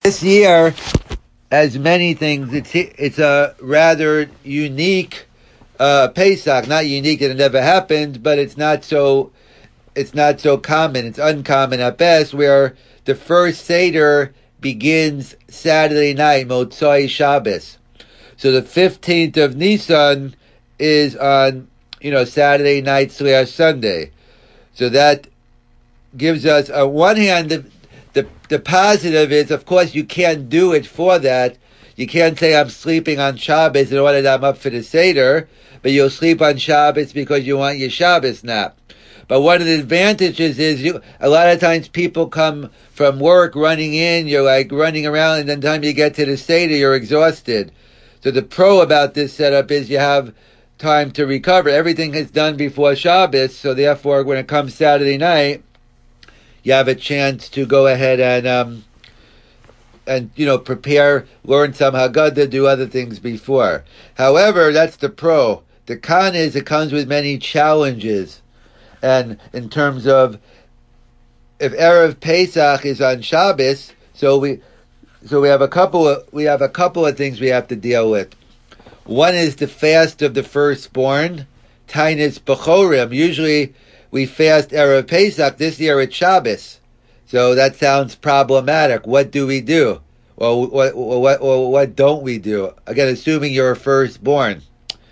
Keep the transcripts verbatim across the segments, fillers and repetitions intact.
This year, as many things, it's it's a rather unique uh, Pesach. Not unique that it never happened, but it's not so it's not so common. It's uncommon at best. Where the first Seder begins Saturday night, Motzai Shabbos. So the fifteenth of Nisan is on you know Saturday night slash Sunday. So that gives us, on one hand, the The, the positive is, of course, you can't do it for that. You can't say, I'm sleeping on Shabbos in order that I'm up for the Seder, but you'll sleep on Shabbos because you want your Shabbos nap. But one of the advantages is, you, a lot of times people come from work running in, you're like running around, and then the time you get to the Seder, you're exhausted. So the pro about this setup is you have time to recover. Everything is done before Shabbos, so therefore, when it comes Saturday night, you have a chance to go ahead and, um, and you know, prepare, learn some Haggadah, do other things before. However, that's the pro. The con is it comes with many challenges. And in terms of, if Erev Pesach is on Shabbos, so we, so we have a couple of, we have a couple of things we have to deal with. One is the fast of the firstborn, Tainis Bechorim. Usually, we fast Erev Pesach. This year it's Shabbos. So that sounds problematic. What do we do? Or what, or what, or what don't we do? Again, assuming you're a firstborn.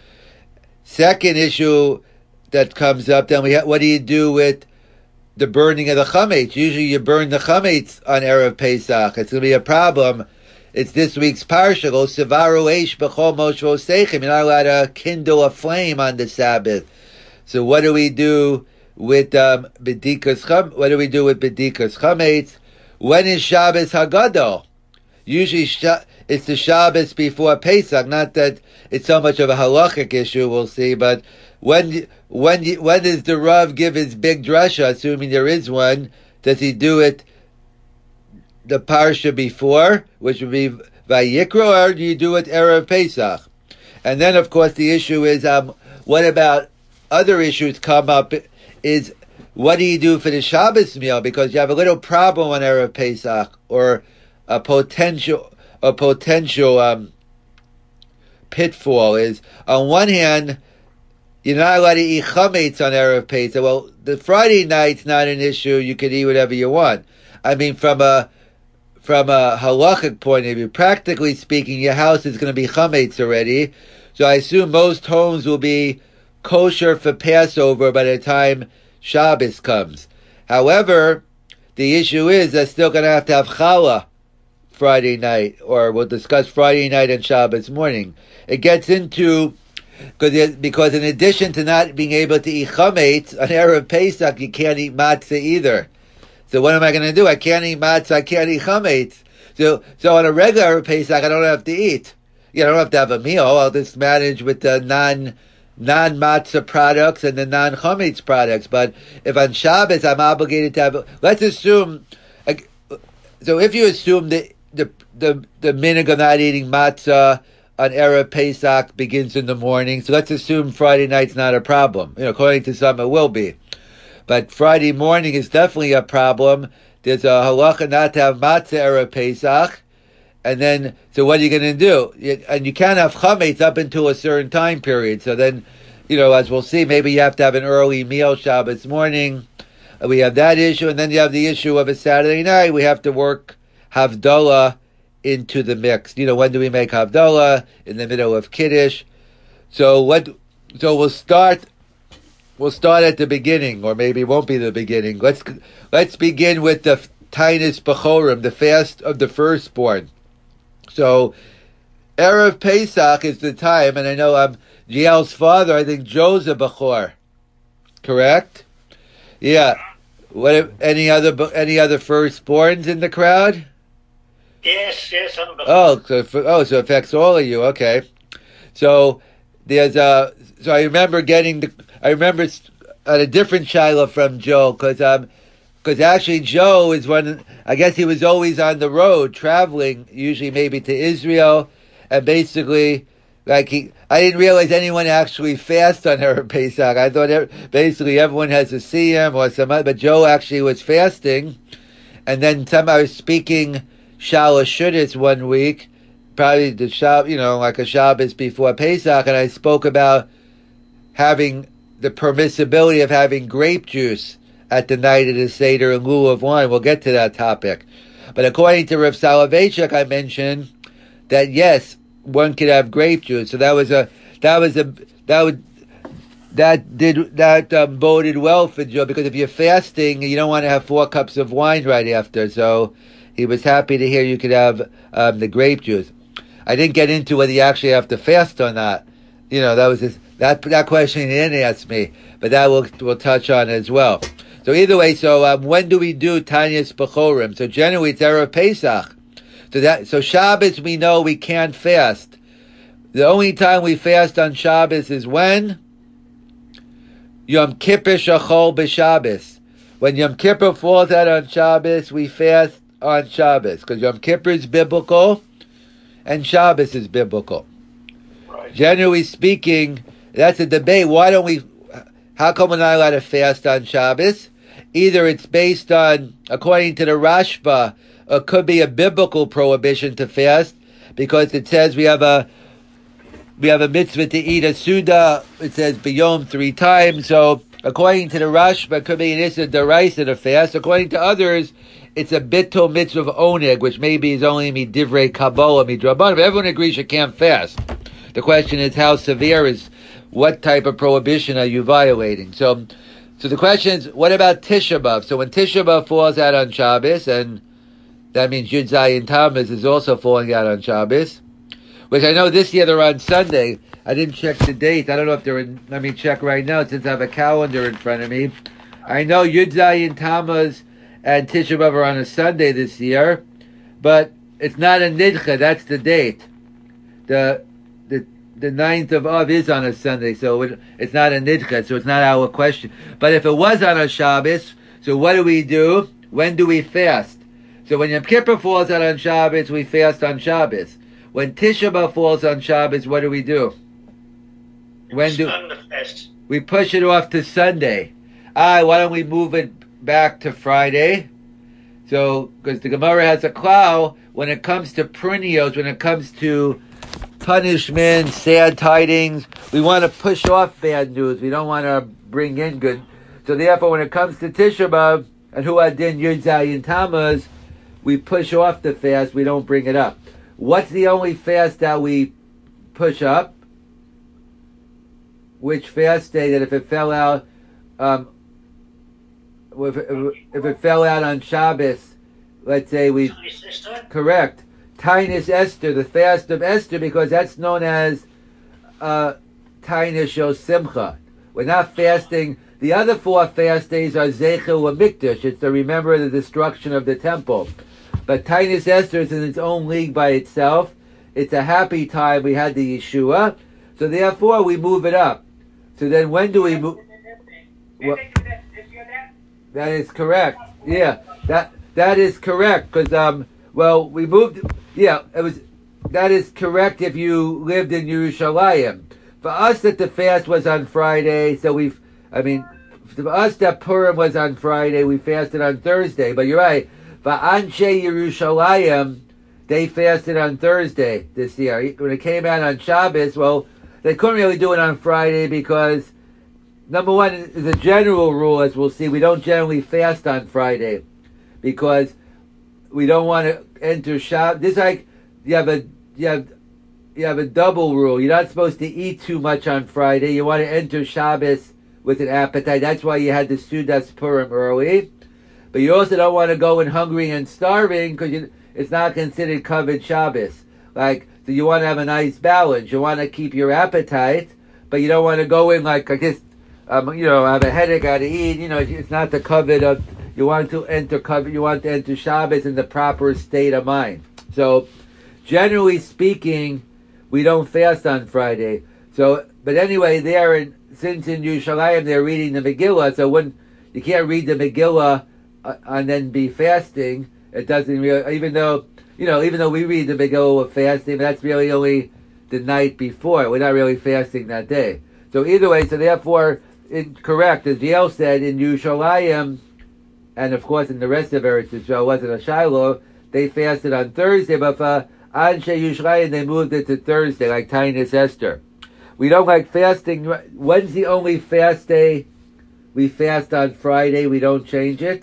Second issue that comes up, then we ha- what do you do with the burning of the chametz? Usually you burn the chametz on Erev Pesach. It's going to be a problem. It's this week's parsha. Go sevaru eish b'chol moshvo seichem. You're not allowed to kindle a flame on the Sabbath. So what do we do with um, B'dikas Cham? What do we do with B'dikas Chametz? When is Shabbos Haggadah? Usually sh- it's the Shabbos before Pesach. Not that it's so much of a halachic issue, we'll see, but when when when does the Rav give his big drasha, assuming there is one? Does he do it the parsha before, which would be Vayikra, or do you do it Erev Pesach? And then, of course, the issue is, um, what about other issues come up? Is what do you do for the Shabbos meal? Because you have a little problem on Erev Pesach, or a potential, a potential um, pitfall is, on one hand, you're not allowed to eat chametz on Erev Pesach. Well, the Friday night's not an issue. You can eat whatever you want. I mean, from a from a halachic point of view, practically speaking, your house is going to be chametz already. So I assume most homes will be kosher for Passover by the time Shabbos comes. However, the issue is they're still going to have to have challah Friday night, or we'll discuss Friday night and Shabbos morning. It gets into, because because in addition to not being able to eat chametz, on Erev Pesach you can't eat matzah either. So what am I going to do? I can't eat matzah, I can't eat chametz. So, so on a regular Erev Pesach I don't have to eat. You know, I don't have to have a meal. I'll just manage with the non non-matzah products and the non-chametz products. But if on Shabbos I'm obligated to have, let's assume, so if you assume the the the, the minhag of not eating matzah on Erev Pesach begins in the morning, so let's assume Friday night's not a problem. You know, according to some it will be. But Friday morning is definitely a problem. There's a halacha not to have matzah Erev Pesach. And then, so what are you going to do? And you can't have chametz up until a certain time period. So then, you know, as we'll see, maybe you have to have an early meal Shabbos morning. We have that issue. And then you have the issue of a Saturday night. We have to work Havdalah into the mix. You know, when do we make Havdalah? In the middle of Kiddush. So what, so we'll start, we'll start at the beginning, or maybe it won't be the beginning. Let's, let's begin with the Tainis Bechorim, the fast of the firstborn. So, Erev Pesach is the time, and I know I'm um, Giel's father, I think Joe's a Bechor. Correct? Yeah. What, any other, any other firstborns in the crowd? Yes, yes, I'm a Bechor. Oh, so, oh, so it affects all of you, okay. So, there's a, so I remember getting the, I remember at a different Shiloh from Joe, because, um, Because actually Joe is one, I guess he was always on the road, traveling, usually maybe to Israel, and basically, like he, I didn't realize anyone actually fast on Erev Pesach. I thought basically everyone has to see him or some other, but Joe actually was fasting, and then some I was speaking Shalosh Shuddis one week, probably the Shab, you know, like a Shabbos before Pesach, and I spoke about having the permissibility of having grape juice at the night of the Seder in lieu of wine. We'll get to that topic. But according to Rav Soloveitchik, I mentioned that yes, one could have grape juice. So that was a, that was a, that would, that did, that um, boded well for Joe, because if you're fasting, you don't want to have four cups of wine right after. So he was happy to hear you could have um, the grape juice. I didn't get into whether you actually have to fast or not. You know, that was his, that that question he didn't ask me, but that we'll we'll touch on as well. So either way, so um, when do we do Tanyas Bechorim? So generally it's Erev Pesach. So that so Shabbos we know we can't fast. The only time we fast on Shabbos is when Yom Kippur Shachol b'Shabbos. When Yom Kippur falls out on Shabbos, we fast on Shabbos, because Yom Kippur is biblical and Shabbos is biblical. Right. Generally speaking, that's a debate. Why don't we, how come we're not allowed to fast on Shabbos? Either it's based on, according to the Rashba, it could be a biblical prohibition to fast, because it says we have a, we have a mitzvah to eat a Suda. It says B'yom three times. So according to the Rashba, it could be an Issa Deraisa to fast. According to others, it's a bittul mitzvah of oneg, which maybe is only midivrei Kabbalah, midrabanan. But everyone agrees you can't fast. The question is how severe is, what type of prohibition are you violating? So, so the question is, what about Tisha B'Av? So when Tisha B'Av falls out on Shabbos, and that means Yud Zayin Tammuz is also falling out on Shabbos, which I know this year they're on Sunday. I didn't check the date. I don't know if they're in, let me check right now since I have a calendar in front of me. I know Yud Zayin Tammuz and Tisha B'Av are on a Sunday this year, but it's not a Nidcha, that's the date. The the the ninth of Av is on a Sunday, so it, it's not a Nidcha, so it's not our question. But if it was on a Shabbos, so what do we do? When do we fast? So when Yom Kippur falls out on Shabbos, we fast on Shabbos. When Tisha B'Av falls on Shabbos, what do we do? When do we push it off to Sunday? Ah, why don't we move it back to Friday? So, because the Gemara has a cloud when it comes to perennials, when it comes to punishment, sad tidings, we want to push off bad news. We don't want to bring in good. So therefore, when it comes to Tisha B'Av and Huadin Yud Zayin Tammuz, we push off the fast. We don't bring it up. What's the only fast that we push up? Which fast day that if it fell out, um, if it, if it fell out on Shabbos, let's say we, correct, Tainus Esther, the fast of Esther, because that's known as uh, Tainus Shel Simcha. We're not fasting. The other four fast days are Zeichel Mikdash. It's to remember the destruction of the temple. But Tainus Esther is in its own league by itself. It's a happy time. We had the Yeshua. So therefore, we move it up. So then when do we move? Well, that is correct. Yeah, that that is correct. Because, um, well, we moved, yeah, it was, that is correct if you lived in Yerushalayim. For us that the fast was on Friday, so we've, I mean, for us that Purim was on Friday, we fasted on Thursday. But you're right. For Anshe Yerushalayim, they fasted on Thursday this year. When it came out on Shabbos, well, they couldn't really do it on Friday because, number one, is a general rule, as we'll see, we don't generally fast on Friday because we don't want to enter Shabbos. This like you have a you have you have a double rule. You're not supposed to eat too much on Friday. You want to enter Shabbos with an appetite. That's why you had the Sudas Purim early. But you also don't want to go in hungry and starving because it's not considered covered Shabbos. Like, so you want to have a nice balance. You want to keep your appetite, but you don't want to go in like, I guess, um, you know, have a headache, got to eat. You know, it's not the covet of, you want to enter covet, you want to enter Shabbos in the proper state of mind. So, generally speaking, we don't fast on Friday. So, but anyway, there, in, since in Yerushalayim they're reading the Megillah, so when you can't read the Megillah uh, and then be fasting, it doesn't really, even though, you know, even though we read the Megillah of fasting, but that's really only the night before. We're not really fasting that day. So either way, so therefore, it, correct, as Yael said, in Yerushalayim, and of course in the rest of Eretz Yisrael, wasn't a Shiloh, they fasted on Thursday, but for Anshe Yisrael, they moved it to Thursday, like Tainus Esther. We don't like fasting. When's the only fast day? We fast on Friday. We don't change it.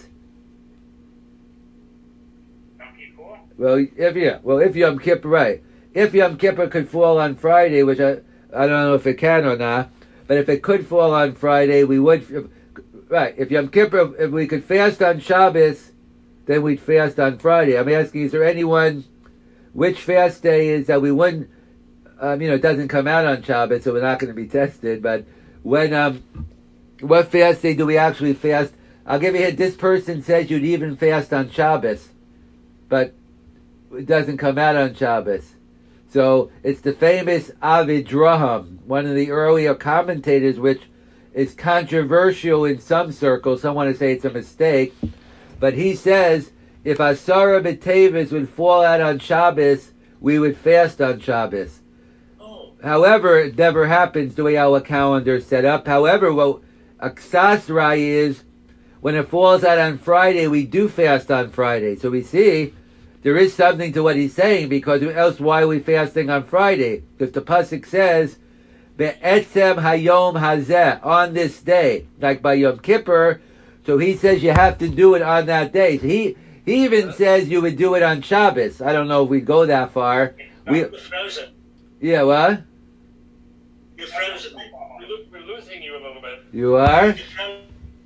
Well, if yeah, well, if Yom Kippur, right? If Yom Kippur could fall on Friday, which I I don't know if it can or not, but if it could fall on Friday, we would. Right? If Yom Kippur, if we could fast on Shabbos, then we'd fast on Friday. I'm asking, is there anyone, which fast day is that we wouldn't? Um, you know, it doesn't come out on Shabbos, so we're not going to be tested. But when um, what fast day do we actually fast? I'll give you a hint. This person says you'd even fast on Shabbos, but it doesn't come out on Shabbos. So it's the famous Avidraham, one of the earlier commentators, which is controversial in some circles. Some want to say it's a mistake, but he says if Asara B'Tevis would fall out on Shabbos, we would fast on Shabbos. Oh. However, it never happens the way our calendar is set up. However, what Aksas Rai is, when it falls out on Friday, we do fast on Friday. So we see there is something to what he's saying, because else why are we fasting on Friday? Because the pasuk says, "Be'etzem hayom hazeh," on this day, like by Yom Kippur. So he says you have to do it on that day. So he he even says you would do it on Shabbos. I don't know if we go that far. We, You're frozen. yeah, what? You're frozen. We're losing you a little bit. You are? You're frozen.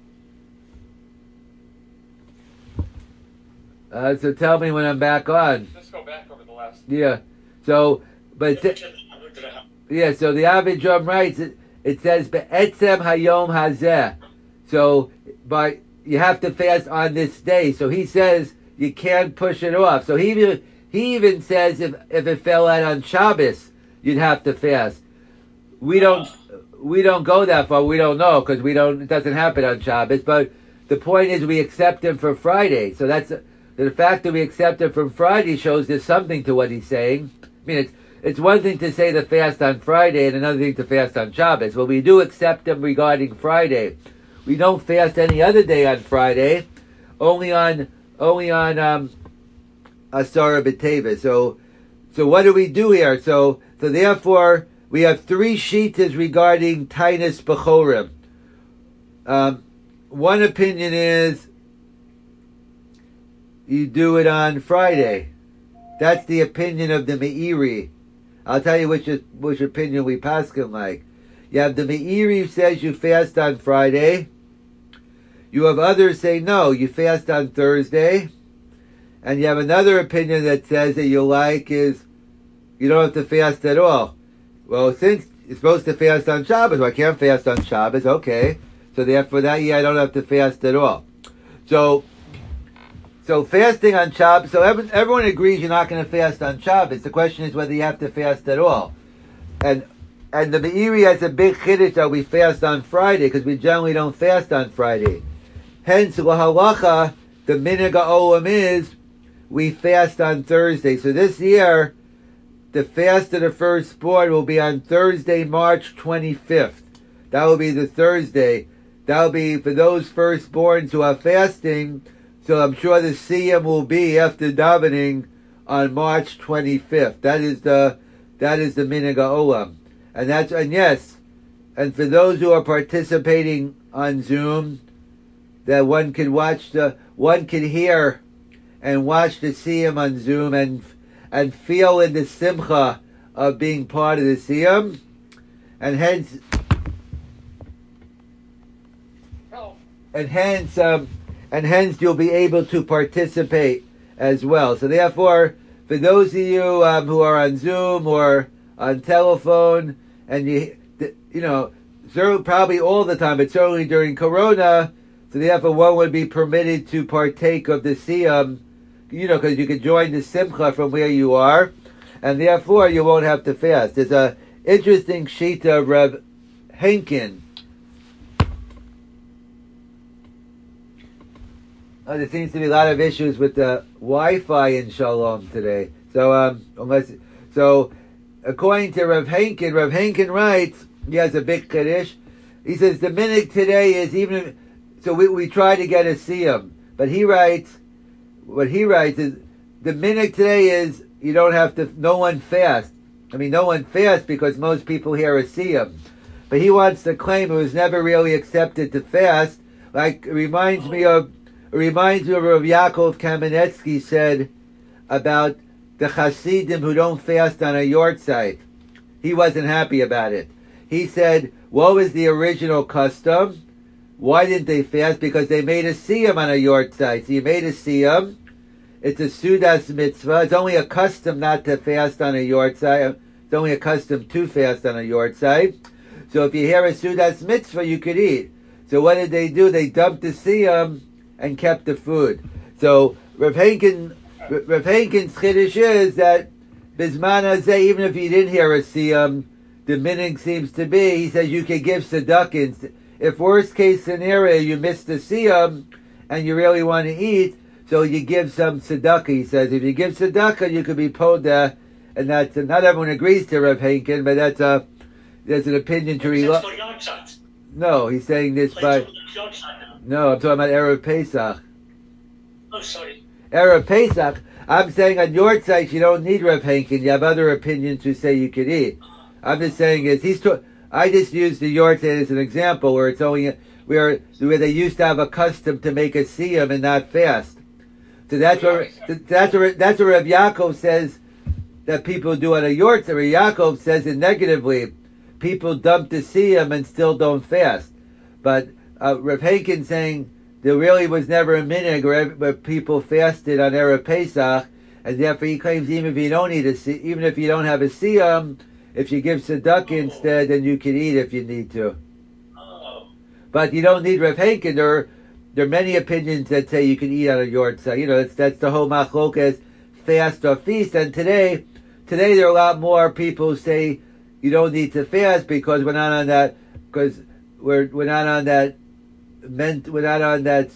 Uh, so tell me when I'm back on. Let's go back over the last. Yeah. So, but th- yeah. So the Avidraham writes it. It says be'etzem hayom hazeh. So, but you have to fast on this day. So he says you can't push it off. So he even he even says if if it fell out on Shabbos, you'd have to fast. We don't we don't go that far. We don't know because we don't. It doesn't happen on Shabbos. But the point is we accept him for Friday. So that's. The fact that we accept it from Friday shows there's something to what he's saying. I mean, it's it's one thing to say the fast on Friday and another thing to fast on Shabbos. Well, we do accept him regarding Friday. We don't fast any other day on Friday, only on only on um, Asara B'Tevis. So, so what do we do here? So, so therefore, we have three shitas regarding Tainus B'Chorim. Um, one opinion is you do it on Friday. That's the opinion of the Meiri. I'll tell you which is, which opinion we paskin like. You have the Meiri who says you fast on Friday. You have others say no, you fast on Thursday. And you have another opinion that says that you like is you don't have to fast at all. Well, since you're supposed to fast on Shabbos, well, I can't fast on Shabbos, okay. So therefore that year I don't have to fast at all. So So fasting on Shabbos, so every, everyone agrees you're not going to fast on Shabbos. The question is whether you have to fast at all. And and the Meiri has a big chiddush that we fast on Friday, because we generally don't fast on Friday. Hence, l'halacha, the minhag ha'olam is, we fast on Thursday. So this year, the fast of the firstborn will be on Thursday, March twenty-fifth. That will be the Thursday. That will be for those firstborns who are fasting. So I'm sure the siyum will be after davening on March twenty-fifth. That is the that is the minhag ha'olam, and that's and yes, and for those who are participating on Zoom, that one can watch the one can hear and watch the siyum on Zoom and and feel in the simcha of being part of the siyum, and hence and hence. Um, And hence you'll be able to participate as well. So therefore, for those of you um, who are on Zoom or on telephone, and you, you know, probably all the time, but certainly during Corona, so therefore one would be permitted to partake of the siyum, you know, because you could join the simcha from where you are, and therefore you won't have to fast. There's a interesting shita of Reb Henkin. Oh, there seems to be a lot of issues with the Wi-Fi in Shalom today. So, um, unless, so, according to Rav Henkin, Rav Henkin writes, he has a big kaddish. He says the minhag today is even, so we, we try to get a siyum, but he writes, what he writes is, the minute today is you don't have to, no one fast. I mean, no one fast because most people here are siyam. But he wants to claim it was never really accepted to fast. Like, it reminds me of, it reminds me of Rav Yaakov Kamenetsky said about the Hasidim who don't fast on a yortzeit. He wasn't happy about it. He said, what was the original custom? Why didn't they fast? Because they made a siyam on a yortzeit. So you made a siyam. It's a sudas mitzvah. It's only a custom not to fast on a yortzeit. It's only a custom to fast on a yortzeit. So if you hear a sudas mitzvah, you could eat. So what did they do? They dumped the siyam and kept the food. So Rav Henkin, Rav Henkin's chiddush is that bisman hazeh, even if you didn't hear a siyam, the meaning seems to be, he says you could give tzedakah. If worst case scenario, you missed the siyam and you really want to eat, so you give some tzedakah. He says if you give tzedakah, you could be poda, and that's not everyone agrees to Rav Henkin, but that's a there's an opinion to rely. No, he's saying this by. No, I'm talking about Erev Pesach. Oh, sorry. Erev Pesach. I'm saying on your site you don't need Rav Henkin. You have other opinions who say you could eat. I'm just saying is he's. To, I just used the yortzeit as an example where it's only where where they used to have a custom to make a siyam and not fast. So that's what that's what that's what Rav Yaakov says that people do on a yortzeit. Rav Yaakov says it negatively. People dump the siyam and still don't fast. But uh, Rav Henkin saying there really was never a minhag where, where people fasted on Erev Pesach, and therefore he claims even if you don't eat a even if you don't have a siyam, if you give tzedakah instead, then you can eat if you need to. Oh. But you don't need Rav Henkin. There are, there are many opinions that say you can eat on a yortzeit. You know, that's, that's the whole machlokas, fast or feast. And today, today there are a lot more people who say you don't need to fast because we're not on that, because we're we're not on that, meant we're not on that.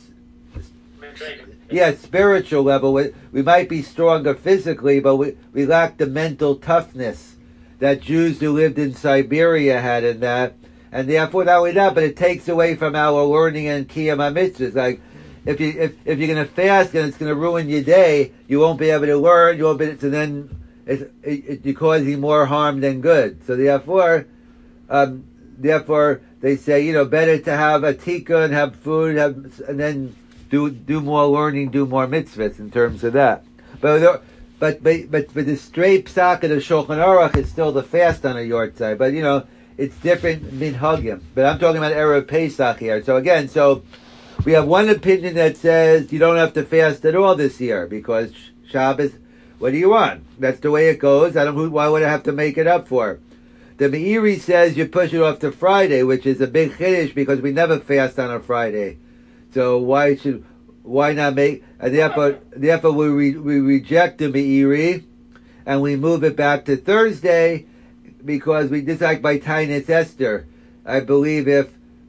Yeah, spiritual level. We, we might be stronger physically, but we, we lack the mental toughness that Jews who lived in Siberia had in that. And therefore, not only that, but it takes away from our learning and kiyam mitzvahs. Like, if, you, if, if you're going to fast and it's going to ruin your day, you won't be able to learn, you won't be able to then, it, it, it, you're causing more harm than good. So therefore, um, therefore, they say, you know, better to have a tikka and have food, have, and then do do more learning, do more mitzvahs in terms of that. But but but but for the straight psak of the Shulchan Aruch, it's still the fast on a yortzeit. But you know, it's different minhagim. But I'm talking about Erev Pesach here. So again, so we have one opinion that says you don't have to fast at all this year because Shabbos. What do you want? That's the way it goes. I don't. Why would I have to make it up for? The Meiri says you push it off to Friday, which is a big chiddush because we never fast on a Friday. So why should why not make? And therefore, therefore we re, we reject the Meiri and we move it back to Thursday because we just like by Tainus Esther. I believe if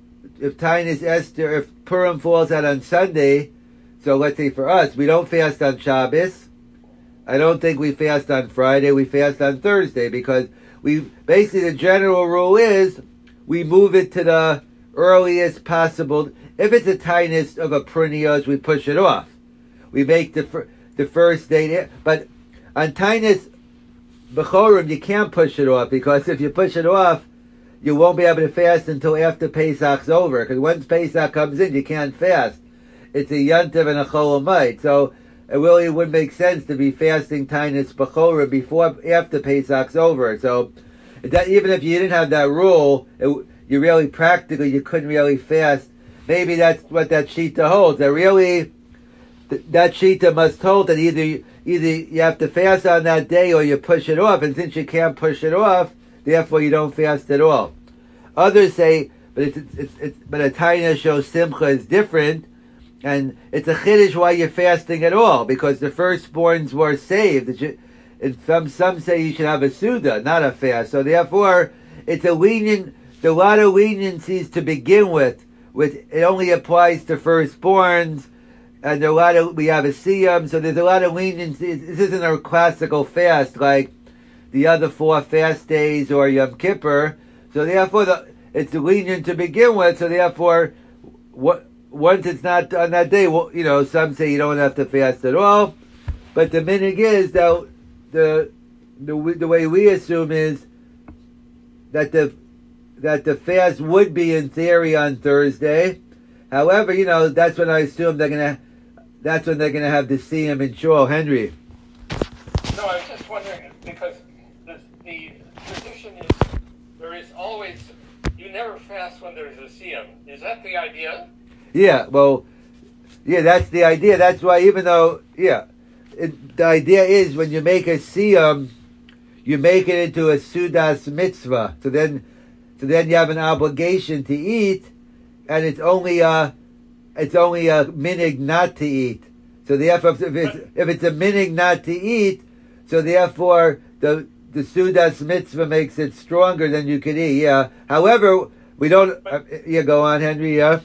if Tainus Esther, if Purim falls out on Sunday, so let's say for us we don't fast on Shabbos. I don't think we fast on Friday. We fast on Thursday because we basically the general rule is we move it to the earliest possible. If it's a tainus of a perennials, we push it off. We make the fir- the first day, but on tainus bechorim you can't push it off because if you push it off, you won't be able to fast until after Pesach's over. Because once Pesach comes in, you can't fast. It's a yantiv and a cholamite, so it really wouldn't make sense to be fasting tainus bechorim before after Pesach's over. So that, even if you didn't have that rule, it, you really practically you couldn't really fast. Maybe that's what that shita holds. That really, th- that shita must hold that either either you have to fast on that day or you push it off. And since you can't push it off, therefore you don't fast at all. Others say, but it's, it's, it's, it's but a taina shows simcha is different, and it's a chiddush why you're fasting at all because the firstborns were saved. And some some say you should have a suda, not a fast. So therefore, it's a lenient. There's a lot of leniencies to begin with. With it only applies to firstborns, and there are a lot of we have a siyam, so there's a lot of leniency. This isn't a classical fast like the other four fast days or Yom Kippur. So therefore, the, it's lenient to begin with. So therefore, what once it's not on that day, well, you know, some say you don't have to fast at all. but the minig is that the the the way we assume is that the that the fast would be in theory on Thursday. However, you know that's when I assume they're gonna that's when they're gonna have the Siyum in Shul. Henry. No, I was just wondering because the, the tradition is there is always you never fast when there's a siyum. Is that the idea? Yeah. Well, yeah, that's the idea. That's why even though yeah, it, the idea is when you make a siyum, you make it into a sudas mitzvah. So then, so then you have an obligation to eat, and it's only a it's only a minig not to eat. So therefore, if it's if it's a minig not to eat, so therefore the the sudas mitzvah makes it stronger than you could eat. Yeah. However, we don't. Uh, yeah, go on, Henry. Yeah.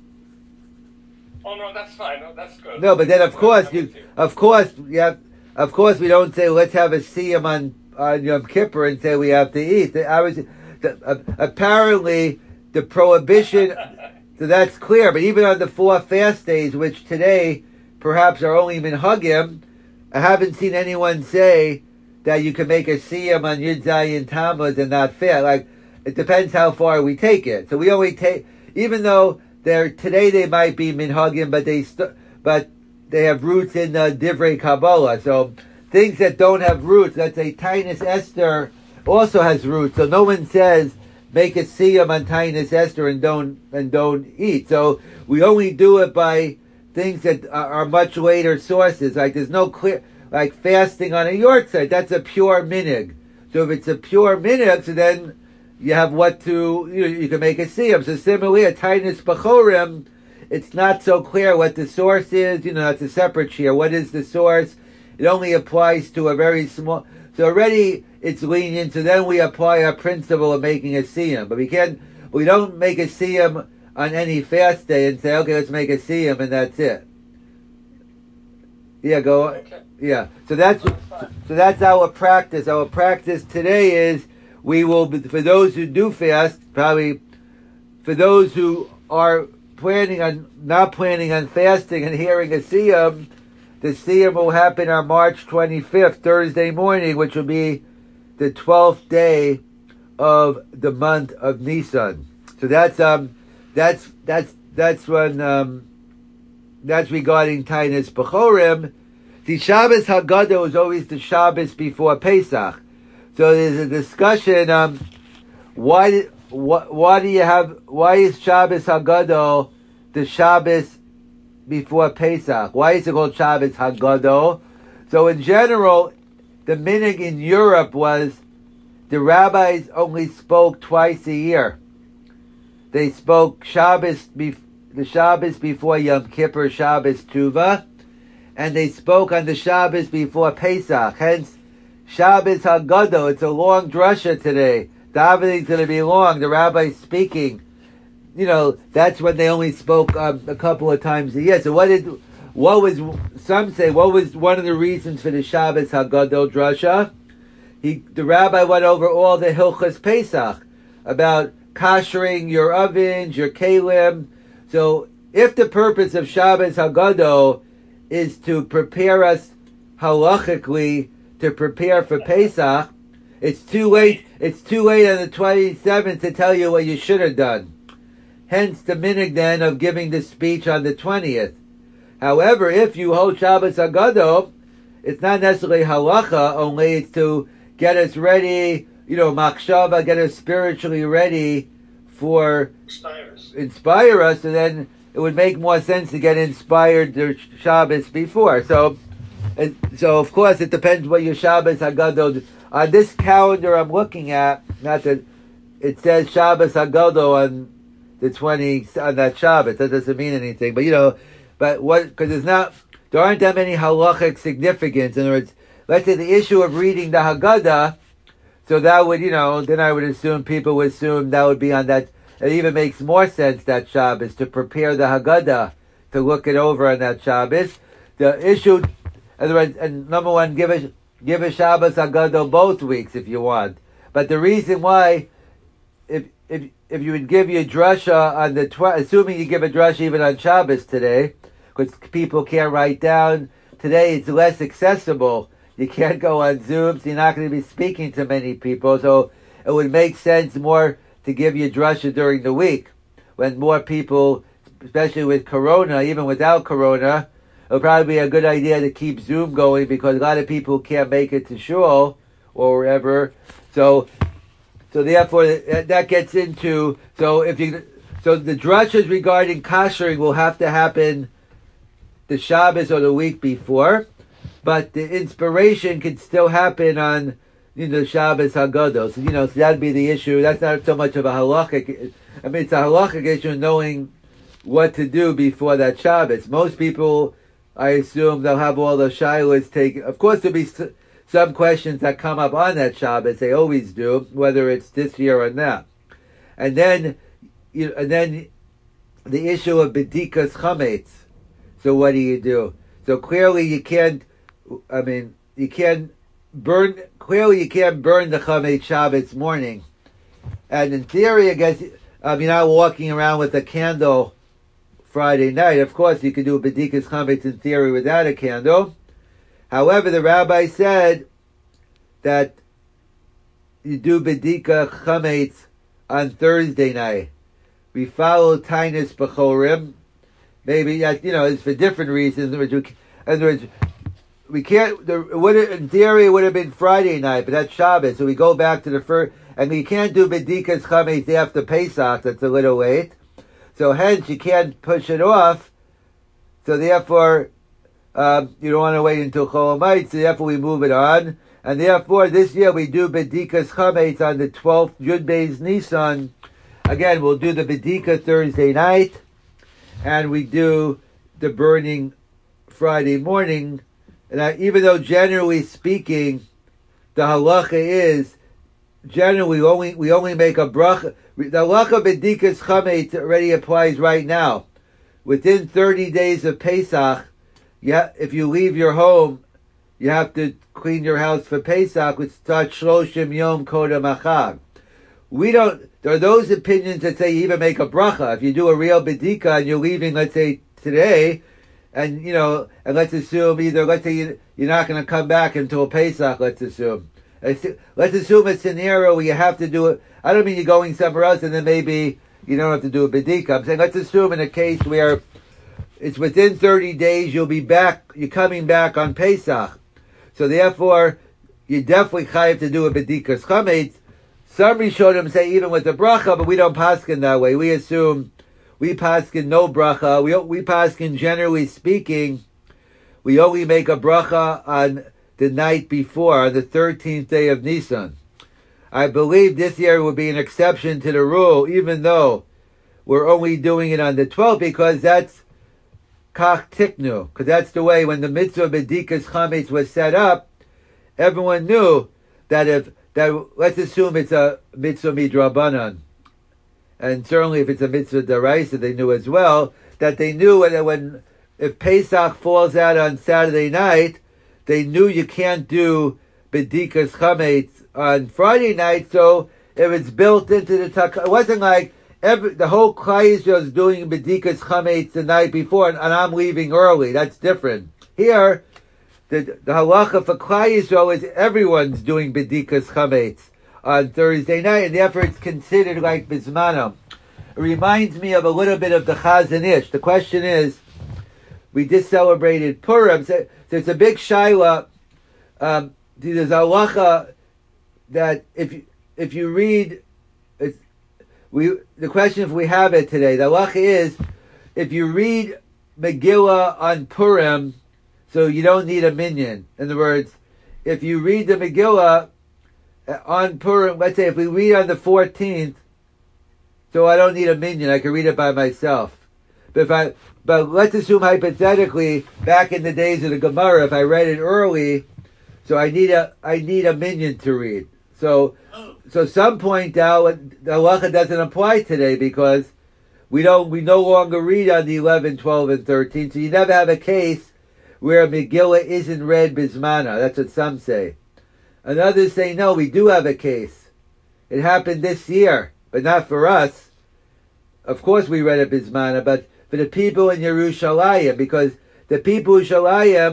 Oh no, that's fine. No, that's good. No, but then of course you, of course, yeah, of course we don't say let's have a siyum on on Yom Kippur and say we have to eat. I was the, uh, apparently the prohibition. So that's clear. But even on the four fast days, which today perhaps are only minhagim, I haven't seen anyone say that you can make a siyum on Yud Zayin Tammuz and not fast. Like it depends how far we take it. So we only take, even though they're today they might be minhagim, but they st- but they have roots in uh, Divrei Kabbalah. So things that don't have roots, let's say Tainus Esther also has roots. So no one says make a siyum on Tainus Esther and don't and don't eat. So we only do it by things that are, are much later sources. Like there's no clear, like fasting on a yortzeit. That's a pure minig. So if it's a pure minig, so then you have what to, you know, you can make a siyum. So similarly, a Tainus Bachorim, it's not so clear what the source is. You know, that's a separate share. What is the source? It only applies to a very small. So already it's lenient. So then we apply our principle of making a siyum. But we can't. We don't make a siyum on any fast day and say, okay, let's make a siyum and that's it. Yeah, go. Okay. Yeah. So that's so that's our practice. Our practice today is we will be, for those who do fast, probably for those who are planning on not planning on fasting and hearing a siyum. The siyum will happen on March twenty-fifth, Thursday morning, which will be the twelfth day of the month of Nisan. So that's um, that's that's that's when um, that's regarding Tainus Bachorim. The Shabbos Haggadah is always the Shabbos before Pesach. So there's a discussion. Um, why why why do you have why is Shabbos Haggadah the Shabbos before Pesach? Why is it called Shabbos Haggadah? So in general, the minig in Europe was the rabbis only spoke twice a year. They spoke Shabbos, bef- the Shabbos before Yom Kippur, Shabbos Tuvah, and they spoke on the Shabbos before Pesach. Hence, Shabbos Haggadah. It's a long drasha today. The davening's going to be long. The rabbi's speaking. You know, that's when they only spoke um, a couple of times a year. So what did, what was, some say, what was one of the reasons for the Shabbos Haggadah drasha? He, the rabbi went over all the Hilchas Pesach, about koshering your ovens, your kalim. So if the purpose of Shabbos Haggadah is to prepare us halachically to prepare for Pesach, it's too late, it's too late on the twenty-seventh to tell you what you should have done. Hence the minig then of giving the speech on the twentieth. However, if you hold Shabbos Haggadah, it's not necessarily halacha, only it's to get us ready, you know, machshava, get us spiritually ready for, Inspires. inspire us, and then it would make more sense to get inspired the Shabbos before. So, and, so of course it depends what your Shabbos Haggadah, on this calendar I'm looking at, not that, it says Shabbos Haggadah on the twenty on that Shabbos. That doesn't mean anything, but you know, but what? Because there's not, there aren't that many halachic significance. In other words, let's say the issue of reading the Haggadah. So that would, you know, then I would assume people would assume that would be on that. It even makes more sense that Shabbos to prepare the Haggadah, to look it over on that Shabbos. The issue, in other words, and number one, give a give a Shabbos Haggadah both weeks if you want. But the reason why, if if if you would give your drasha on the tw- assuming you give a drasha even on Shabbos today, because people can't write down, today it's less accessible. You can't go on Zoom, so you're not going to be speaking to many people. So it would make sense more to give you drasha during the week when more people, especially with Corona, even without Corona, it would probably be a good idea to keep Zoom going because a lot of people can't make it to shul or wherever. So, so therefore that gets into, so if you, so the drashas regarding kashering will have to happen the Shabbos or the week before, but the inspiration could still happen on, you know, Shabbos Haggadah. So, you know, so that'd be the issue. That's not so much of a halachic, I mean, it's a halachic issue knowing what to do before that Shabbos. Most people, I assume, they'll have all the shilas taken. Of course, there'll be some questions that come up on that Shabbos. They always do, whether it's this year or not. And then, you know, and then the issue of bedikas chametz. So what do you do? So clearly you can't, I mean, you can't burn, clearly you can't burn the chametz Shabbos morning. And in theory, I guess, um, you're not walking around with a candle Friday night. Of course, you could do bedikas chametz in theory without a candle. However, the rabbi said that you do bedika chametz on Thursday night. We follow Tainus B'chorim. Maybe that, you know, it's for different reasons. In other words, we can't. The, it would in theory it would have been Friday night, but that's Shabbos. So we go back to the first, and you can't do bedikas chametz after Pesach. That's a little late. So hence you can't push it off. So therefore, um, you don't want to wait until Chol Hamoed. So therefore we move it on. And therefore this year we do bedikas chametz on the twelfth Yud Beis Nisan. Again, we'll do the bedika Thursday night, and we do the burning Friday morning. And I, even though generally speaking, the halacha is generally we only we only make a bracha. The halacha bedikas chametz already applies right now. Within thirty days of Pesach, yeah, if you leave your home, you have to clean your house for Pesach, which starts shloshim yom kodem achag. We don't. There are those opinions that say you even make a bracha if you do a real bedika and you're leaving, let's say today, and you know, and let's assume either let's say you, you're not going to come back until Pesach. Let's assume. Let's assume a scenario where you have to do it. I don't mean you're going somewhere else and then maybe you don't have to do a bedika. I'm saying let's assume in a case where it's within thirty days you'll be back. You're coming back on Pesach, so therefore you definitely have to do a bedikas chametz. Some Rishonim say even with the bracha, but we don't paskin that way. We assume we paskin no bracha. We we paskin generally speaking, we only make a bracha on the night before, on the thirteenth day of Nisan. I believe this year will be an exception to the rule, even though we're only doing it on the twelfth, because that's kach tiknu, because that's the way when the mitzvah bedikas chametz was set up, everyone knew that if that let's assume it's a mitzvah midrabanan, and certainly if it's a mitzvah daraisa, they knew as well that they knew when, when if Pesach falls out on Saturday night, they knew you can't do bedikas chametz on Friday night. So if it's built into the tak, it wasn't like every the whole Klal Yisrael is doing bedikas chametz the night before, and, and I'm leaving early. That's different. Here, The, the halacha for Klal Yisrael is everyone's doing bedikas chametz on Thursday night, and therefore it's considered like bismanam. It reminds me of a little bit of the Chazon Ish. The question is, we just celebrated Purim, so, so it's a big shaila. Um, there's a halacha that if you, if you read, it's, we the question if we have it today, the halacha is if you read Megillah on Purim. So you don't need a minyan. In other words, if you read the Megillah on Purim, let's say if we read on the fourteenth, so I don't need a minyan, I can read it by myself. But if I, but let's assume hypothetically, back in the days of the Gemara, if I read it early, so I need a, I need a minyan to read. So, so some point out the halacha doesn't apply today because we don't, we no longer read on the eleven, twelve, and thirteen. So you never have a case where Megillah isn't read bismana. That's what some say. And others say, no, we do have a case. It happened this year, but not for us. Of course we read it bismana, but for the people in Yerushalayim, because the people in Yerushalayim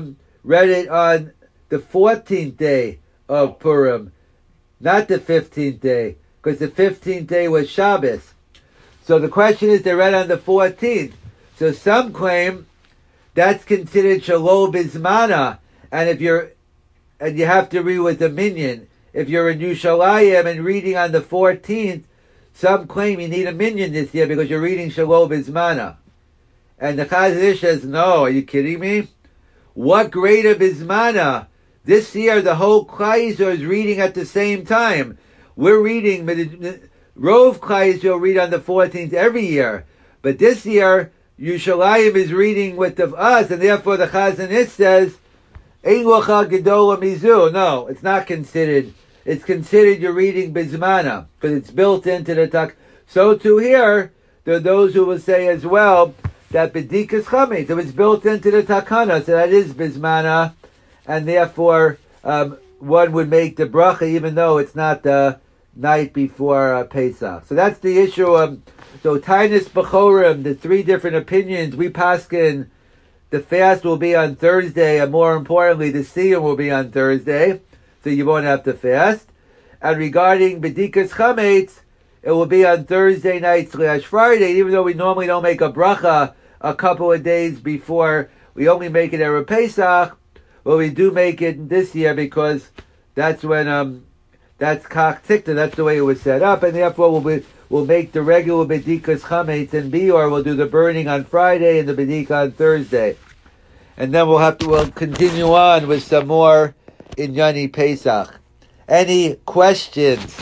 read it on the fourteenth day of Purim, not the fifteenth day, because the fifteenth day was Shabbos. So the question is, they read on the fourteenth. So some claim that's considered Shalom Bismana, and if you're, and you have to read with the minyan. If you're in Yerushalayim and reading on the fourteenth, some claim you need a minyan this year because you're reading Shalom Bismana. And the Chazon Ish says, no, are you kidding me? What greater Bismana? This year the whole Klal Yisrael is reading at the same time. We're reading, Rov Klal Yisrael read on the fourteenth every year. But this year, Yerushalayim is reading with the, us, and therefore the Chazon Ish says, Ein Locha Gedola Mizu. No, it's not considered. It's considered you're reading Bismana, because it's built into the tak. So too here, there are those who will say as well that B'dikas Chametz, it was built into the Takana, so that is Bismana, and therefore um, one would make the bracha even though it's not the night before uh, Pesach. So that's the issue of, so Tainis B'chorim, the three different opinions, we paskin, the fast will be on Thursday, and more importantly, the Siyum will be on Thursday, so you won't have to fast. And regarding B'dikas Chametz, it will be on Thursday night slash Friday, even though we normally don't make a bracha a couple of days before, we only make it Erev Pesach, but we do make it this year because that's when, um, that's Kach Tikta, that's the way it was set up, and therefore we'll, be, we'll make the regular B'dikas Chametz and Bior, we'll do the burning on Friday and the B'dika on Thursday. And then we'll have to, we'll continue on with some more in Yani Pesach. Any questions?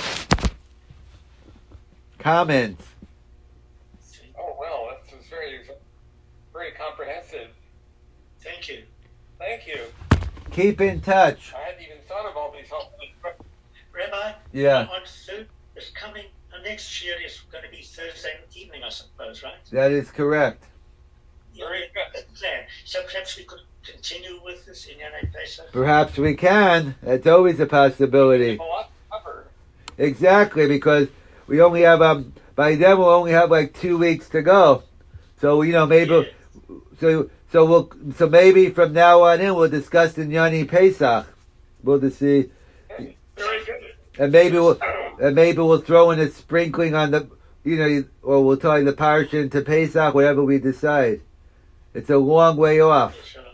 Comments? Oh, well, that was very, very comprehensive. Thank you. Thank you. Keep in touch. I hadn't even thought of all these whole Rabbi, Yeah. on Thursday, it's coming, uh, next year is going to be Thursday evening, I suppose, right? That is correct. Very good. Plan. So perhaps we could continue with this in Yanei Pesach? Perhaps we can. That's always a possibility. A lot to cover. Exactly, because we only have, um, by then we'll only have like two weeks to go. So, you know, maybe, Yes. so, so we'll, so maybe from now on in we'll discuss in Yani Pesach. We'll just see, Very good. and maybe we'll, and maybe we'll throw in a sprinkling on the, you know, or we'll tie the parsha into Pesach, whatever we decide. It's a long way off. Sure.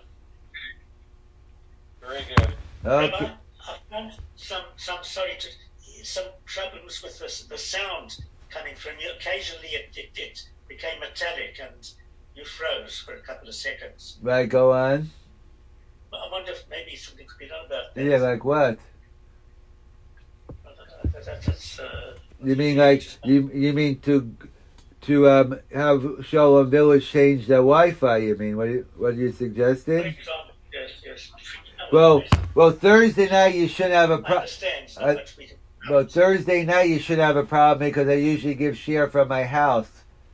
Very good. Okay. Rabbi, I found some, some, sorry, to, some problems with the, the sound coming from you. Occasionally it, it, it became metallic and you froze for a couple of seconds. Right, go on. I wonder if maybe something could be done about that. Yeah, like what? That, that, that's, uh, You mean like, you, you mean to, to, um, have Shalom Village change their Wi-Fi, you mean? What are you, what are you for suggesting? example, yes, yes. Well, well, Thursday night you should have a I pro- understand. So uh, much we can, well, Thursday night you should have a problem because I usually give share from my house.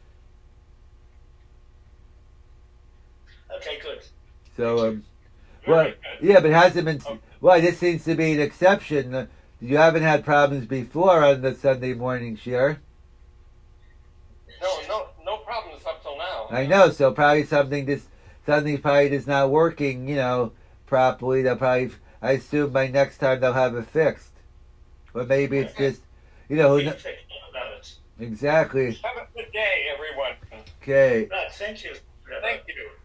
okay, good. So, um, Very well, good. yeah, but it hasn't been, well, this seems to be an exception. Uh, You haven't had problems before on the Sunday morning share. No, no, no problems up till now. I know, so probably something just, something probably is not working, you know, properly. They'll probably, I assume by next time they'll have it fixed. Or maybe it's just, you know, who We kn- can think about it. exactly. Have a good day, everyone. Okay. Right, thank you. Rabbi. Thank you.